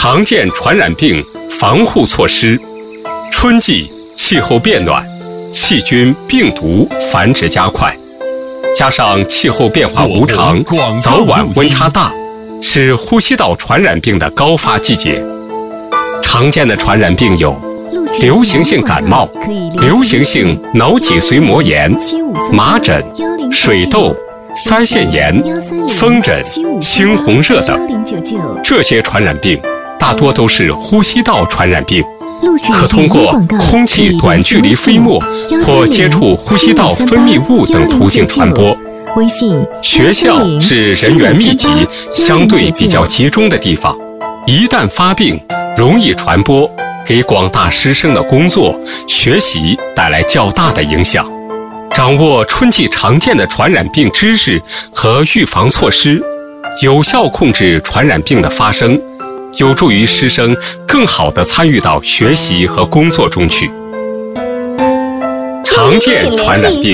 常见传染病防护措施。春季气候变暖，细菌、病毒繁殖加快，加上气候变化无常，早晚温差大，是呼吸道传染病的高发季节。常见的传染病有流行性感冒、流行性脑脊髓膜炎、麻疹、水痘、腮腺炎、风疹、猩红热等。这些传染病大多都是呼吸道传染病，可通过空气短距离飞沫或接触呼吸道分泌物等途径传播。学校是人员密集、相对比较集中的地方，一旦发病，容易传播，给广大师生的工作、学习带来较大的影响。掌握春季常见的传染病知识和预防措施，有效控制传染病的发生，有助于师生更好地参与到学习和工作中去。常见传染病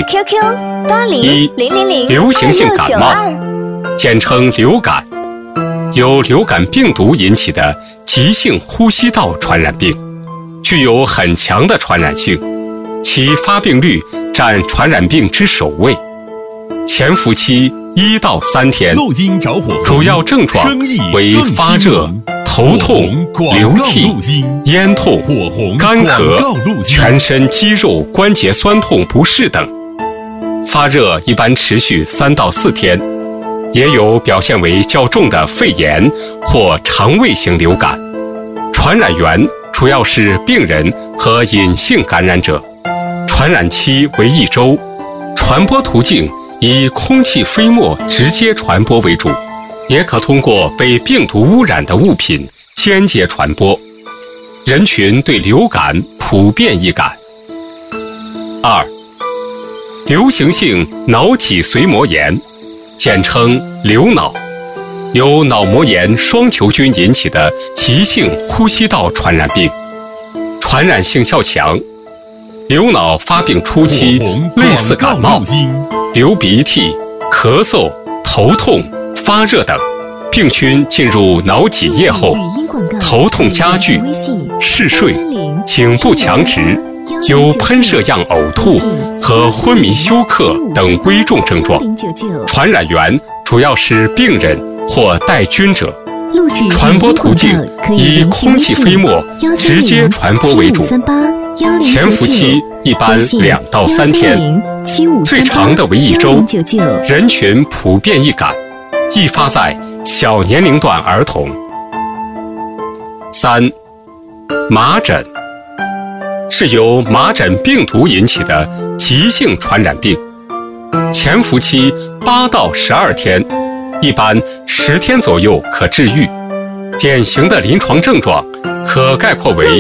：1、流行性感冒，简称流感，由流感病毒引起的急性呼吸道传染病，具有很强的传染性，其发病率占传染病之首位。潜伏期1到3天，主要症状为发热、头痛、流涕、咽痛、干咳、全身肌肉关节酸痛不适等。发热一般持续3到4天，也有表现为较重的肺炎或肠胃型流感。传染源主要是病人和隐性感染者，传染期为1周，传播途径以空气飞沫直接传播为主，也可通过被病毒污染的物品间接传播。人群对流感普遍易感。2、流行性脑脊髓膜炎，简称流脑，由脑膜炎双球菌引起的急性呼吸道传染病，传染性较强。流脑发病初期类似感冒，流鼻涕、咳嗽、头痛、发热等，病菌进入脑脊液后，头痛加剧、嗜睡、颈部强直，有喷射样呕吐和昏迷休克等危重症状。传染源主要是病人或带菌者，传播途径以空气飞沫直接传播为主，潜伏期一般2到3天，最长的为1周，人群普遍易感，易发在小年龄段儿童。3、麻疹，是由麻疹病毒引起的急性传染病，潜伏期8到12天，一般10天左右可治愈。典型的临床症状可概括为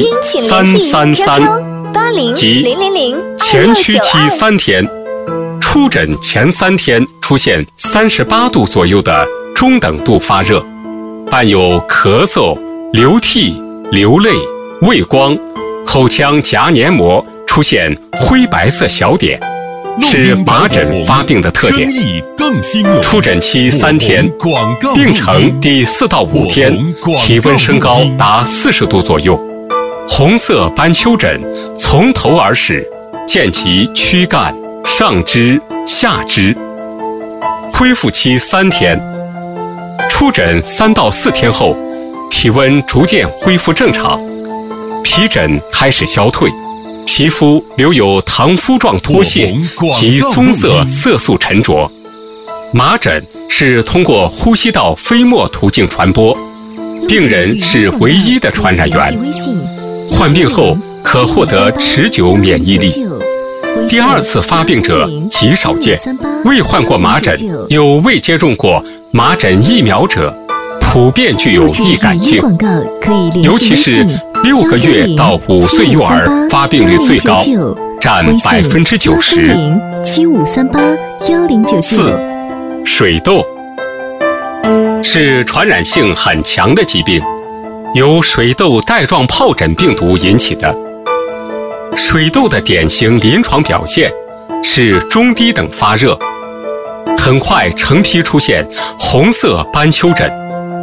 333，即前驱期3天，出诊前3天出现38度左右的中等度发热，伴有咳嗽、流涕、流泪、畏光，口腔颊黏膜出现灰白色小点，是麻疹发病的特点。出诊期3天，病程第4到5天，体温升高达40度左右，红色斑丘疹从头而始，见及躯干、上肢、下肢。恢复期3天，出诊3到4天后，体温逐渐恢复正常，皮疹开始消退，皮肤留有糖肤状脱屑及棕色色素沉着。麻疹是通过呼吸道飞沫途径传播，病人是唯一的传染源，患病后可获得持久免疫力。第2次发病者极少见，未患过麻疹又未接种过麻疹疫苗者，普遍具有易感性，尤其是6个月到5岁幼儿发病率最高，占90%。4、水痘，是传染性很强的疾病，由水痘带状疱疹病毒引起的。水痘的典型临床表现是中低等发热，很快成批出现红色斑丘疹，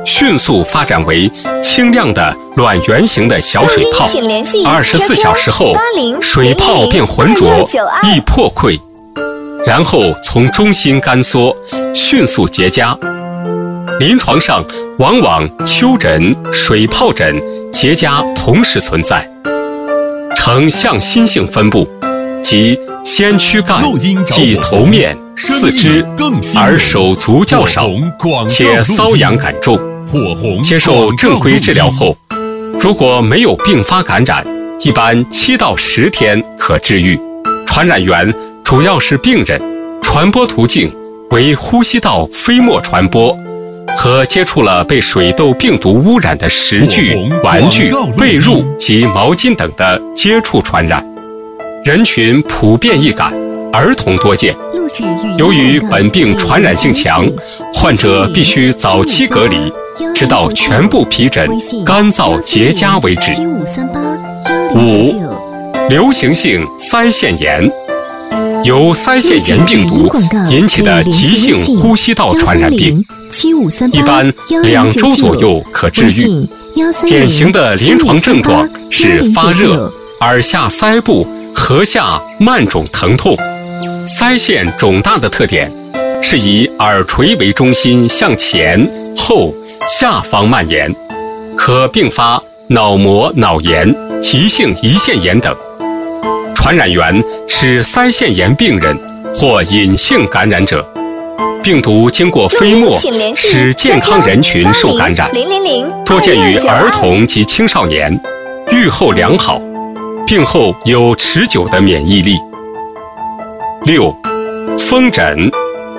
迅速发展为轻量的卵圆形的小水泡，24小时后，水泡变浑浊，易破溃，然后从中心干缩，迅速结痂。临床上往往丘疹、水疱疹结痂同时存在，呈向心性分布，即先躯干即头面、四肢，而手足较少，且瘙痒感重。接受正规治疗后，如果没有并发感染，一般7到10天可治愈。传染源主要是病人，传播途径为呼吸道飞沫传播和接触了被水痘病毒污染的食具、玩具、被褥及毛巾等的接触传染。人群普遍易感，儿童多见。由于本病传染性强，患者必须早期隔离，直到全部皮疹干燥结痂为止。5. 流行性腮腺炎，由腮腺炎病毒引起的急性呼吸道传染病，一般2周左右可治愈。典型的临床症状是发热、耳下腮部、颌下慢肿疼痛。腮腺肿大的特点是以耳垂为中心向前、后、下方蔓延，可并发脑膜脑炎、急性胰腺炎等。传染源是腮腺炎病人或隐性感染者，病毒经过飞沫使健康人群受感染，多见于儿童及青少年，预后良好，病后有持久的免疫力。6. 风疹，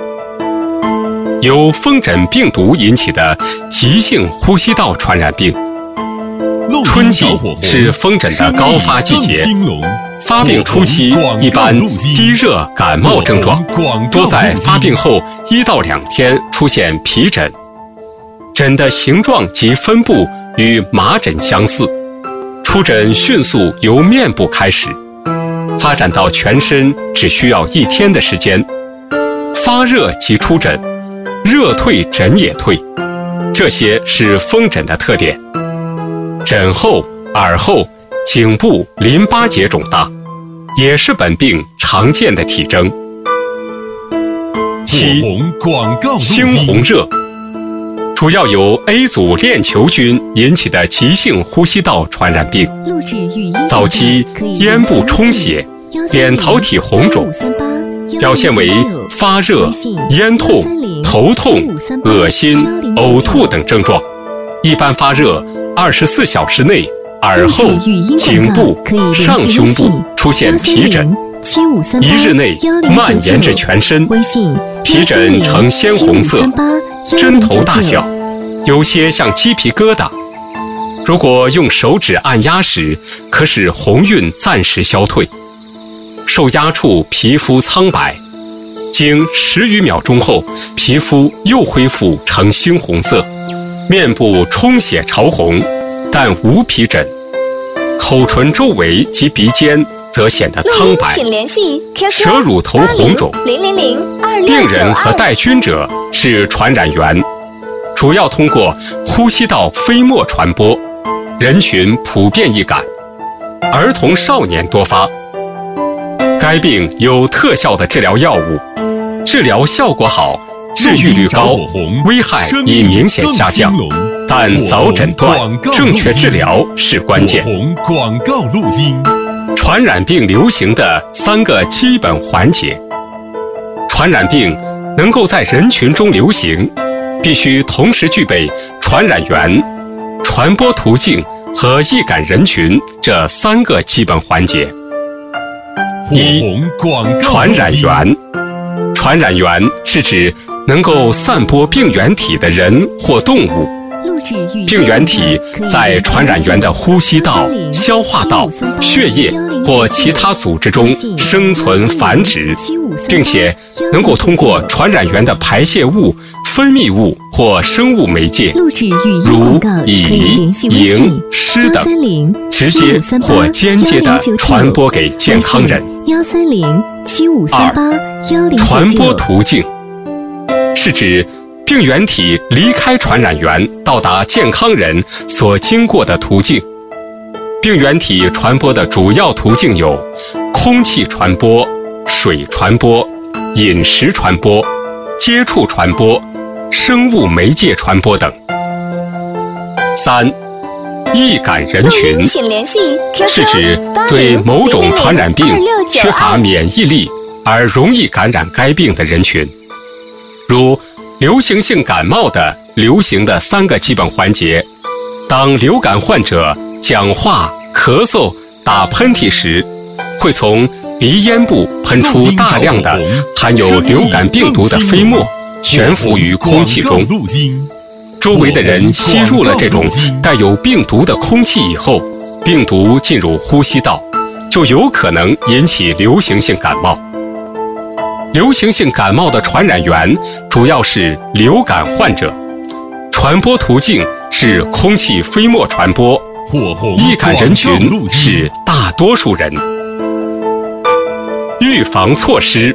由风疹病毒引起的急性呼吸道传染病。春季是风疹的高发季节，发病初期一般低热感冒症状，多在发病后1到2天出现皮疹，疹的形状及分布与麻疹相似，出疹迅速由面部开始，发展到全身只需要1天的时间。发热即出疹，热退疹也退，这些是风疹的特点。枕后、耳后、颈部淋巴结肿大，也是本病常见的体征。7. 猩红热，主要由 A 组链球菌引起的急性呼吸道传染病。早期咽部充血、扁桃体红肿，表现为发热、咽痛、头痛、恶心、呕吐等症状，一般发热24小时内，耳后、颈部、上胸部出现皮疹，1日内蔓延至全身，皮疹呈鲜红色，针头大小，有些像鸡皮疙瘩。如果用手指按压时，可使红晕暂时消退。受压处皮肤苍白，经10余秒钟后，皮肤又恢复呈猩红色，面部充血潮红，但无皮疹，口唇周围及鼻尖则显得苍白，舌乳头红肿。病人和带菌者是传染源，主要通过呼吸道飞沫传播，人群普遍易感，儿童少年多发。该病有特效的治疗药物，治疗效果好，治愈率高，危害已明显下降，但早诊断、正确治疗是关键。传染病流行的3个基本环节。传染病能够在人群中流行，必须同时具备传染源、传播途径和易感人群这3个基本环节。1. 传染源。传染源是指能够散播病原体的人或动物。病原体在传染源的呼吸道、消化道、血液或其他组织中生存繁殖，并且能够通过传染源的排泄物、分泌物或生物媒介，如乙、蝇、湿等，直接或间接地传播给健康人。2. 传播途径是指病原体离开传染源到达健康人所经过的途径。病原体传播的主要途径有空气传播、水传播、饮食传播、接触传播、生物媒介传播等。3. 易感人群是指对某种传染病缺乏免疫力而容易感染该病的人群，如流行性感冒的流行的3个基本环节：当流感患者讲话、咳嗽、打喷嚏时，会从鼻咽部喷出大量的含有流感病毒的飞沫，悬浮于空气中。周围的人吸入了这种带有病毒的空气以后，病毒进入呼吸道，就有可能引起流行性感冒。流行性感冒的传染源主要是流感患者，传播途径是空气飞沫传播，易感人群是大多数人。预防措施：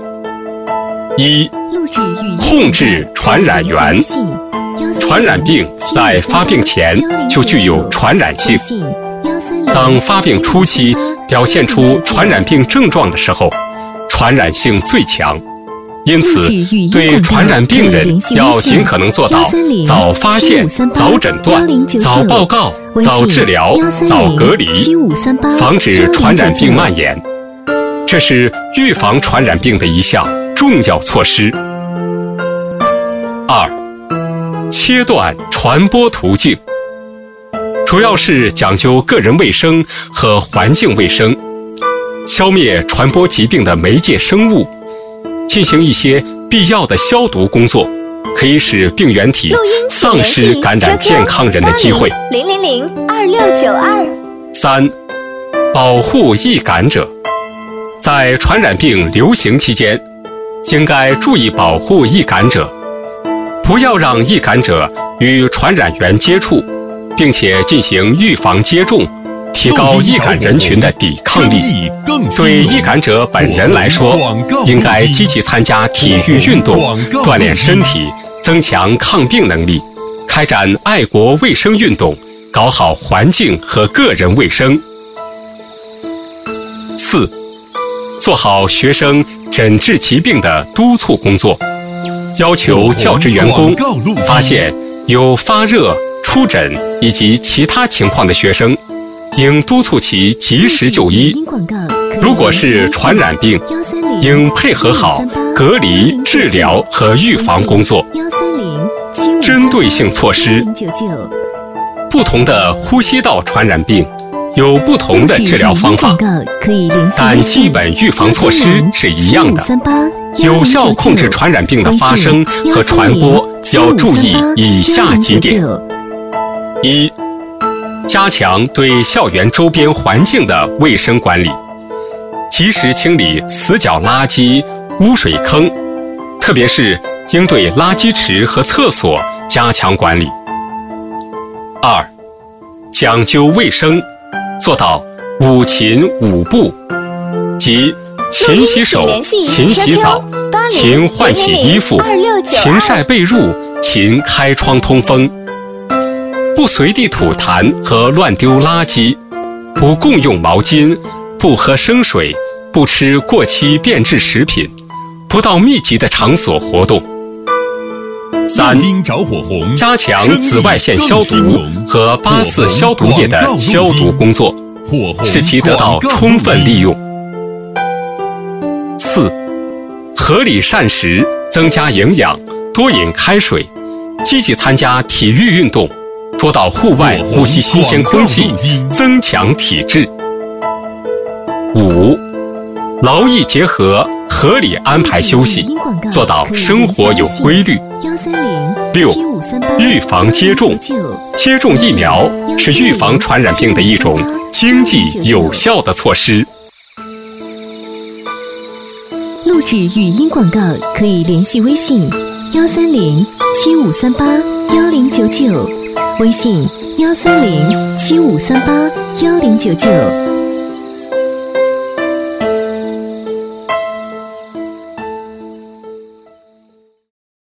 1. 控制传染源。传染病在发病前就具有传染性，当发病初期表现出传染病症状的时候，传染性最强。因此，对传染病人要尽可能做到早发现、早诊断、早报告、早治疗、早隔离，防止传染病蔓延。这是预防传染病的一项重要措施。2. 切断传播途径，主要是讲究个人卫生和环境卫生，消灭传播疾病的媒介生物，进行一些必要的消毒工作，可以使病原体丧失感染健康人的机会。 0002692。 3. 保护易感者，在传染病流行期间，应该注意保护易感者，不要让易感者与传染源接触，并且进行预防接种，提高易感人群的抵抗力。对易感者本人来说，应该积极参加体育运动，锻炼身体，增强抗病能力，开展爱国卫生运动，搞好环境和个人卫生。4. 做好学生诊治疾病的督促工作，要求教职员工发现有发热、出疹以及其他情况的学生，应督促其及时就医。如果是传染病，应配合好隔离、治疗和预防工作。针对性措施：不同的呼吸道传染病有不同的治疗方法，但基本预防措施是一样的。有效控制传染病的发生和传播，要注意以下几点： 1. 加强对校园周边环境的卫生管理，及时清理死角垃圾、污水坑，特别是应对垃圾池和厕所加强管理。2. 讲究卫生，做到5勤5不，即勤洗手、勤洗澡、勤换洗衣服、勤晒被褥、勤开窗通风，不随地吐痰和乱丢垃圾，不共用毛巾，不喝生水，不吃过期变质食品，不到密集的场所活动。3. 加强紫外线消毒和84消毒液的消毒工作，使其得到充分利用。4. 合理膳食，增加营养，多饮开水，积极参加体育运动，多到户外呼吸新鲜空气，增强体质。5. 劳逸结合，合理安排休息，做到生活有规律。6. 预防接种，接种疫苗是预防传染病的一种经济有效的措施。 录制语音广告可以联系微信13075381099，微信13075381099。